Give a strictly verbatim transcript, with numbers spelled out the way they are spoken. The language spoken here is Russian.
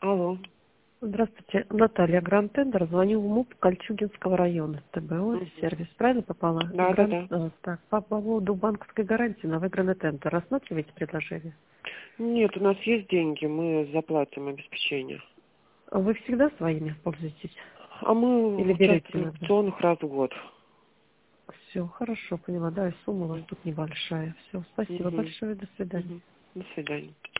Алло. Здравствуйте, Наталья, Гранд Тендер, звоню в МУП Кольчугинского района, ТБО, Мгм. сервис, правильно попала? Да, да, Гранд... да. а, так, по поводу банковской гарантии на выигранный тендер, рассматриваете предложение? Нет, у нас есть деньги, мы заплатим обеспечение. А вы всегда своими пользуетесь? А мы Или берете участвуем в иногда? аукционах раз в год. Все, хорошо, поняла, да, и сумма у вас Мгм. тут небольшая. Все, спасибо Мгм. большое, до свидания. Мгм. До свидания.